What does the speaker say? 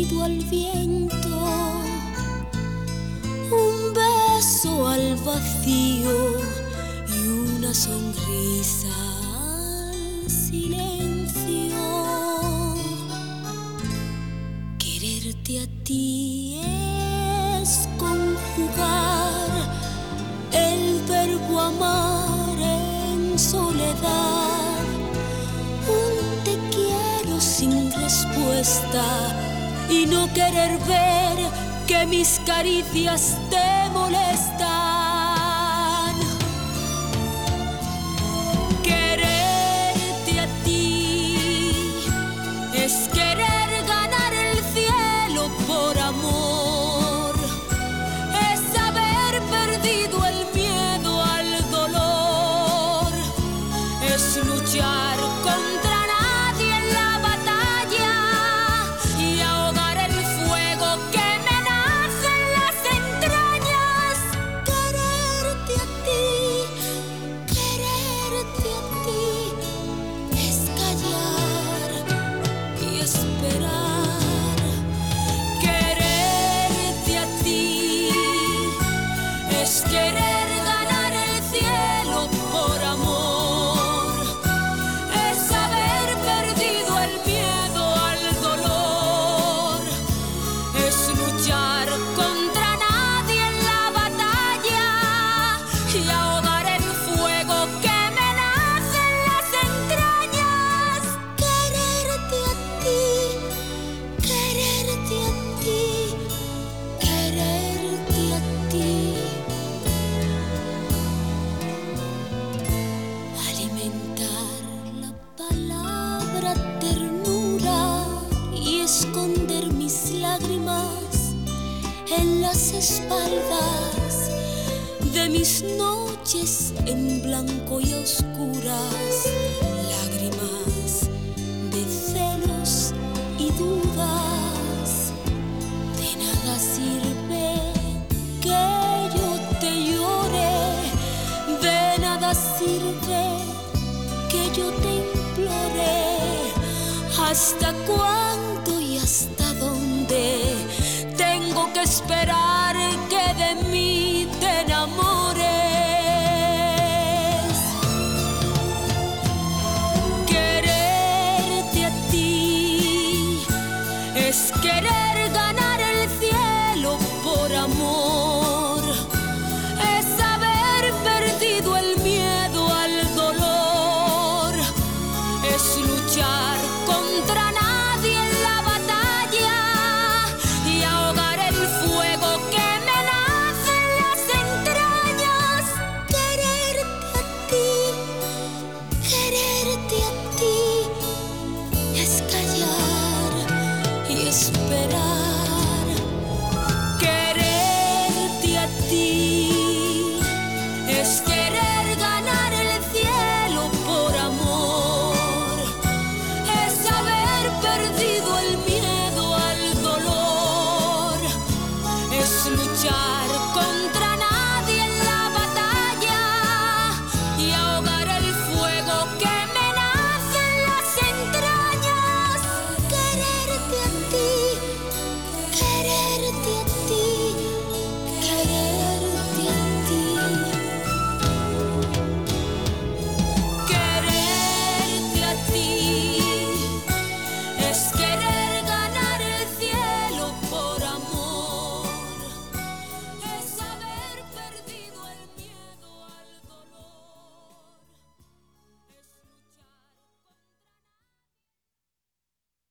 perdido al viento, un beso al vacío y una sonrisa al silencio. Quererte a ti es conjugar el verbo amar en soledad, un te quiero sin respuesta y no querer ver que mis caricias te molestan. Quererte a ti es querer ganar el cielo por amor, es haber perdido el miedo al dolor, es luchar contra nadie en la batalla y ahogar el fuego que me nace en las entrañas. Quererte a ti es callar y esperar. Quererte a ti es querer ganar el cielo por amor, es haber perdido el miedo al dolor, es luchar contra nadie en la batalla y ahogar el fuego que me nace en las entrañas. Quererte a ti, quererte a ti, quererte a ti. Alimentar la palabra ternura y esconder mis lágrimas en las espaldas de mis noches en blanco y oscuras, lágrimas de celos y dudas. De nada sirve que yo te llore, de nada sirve que yo te implore. ¿Hasta cuándo y hasta dónde tengo que esperar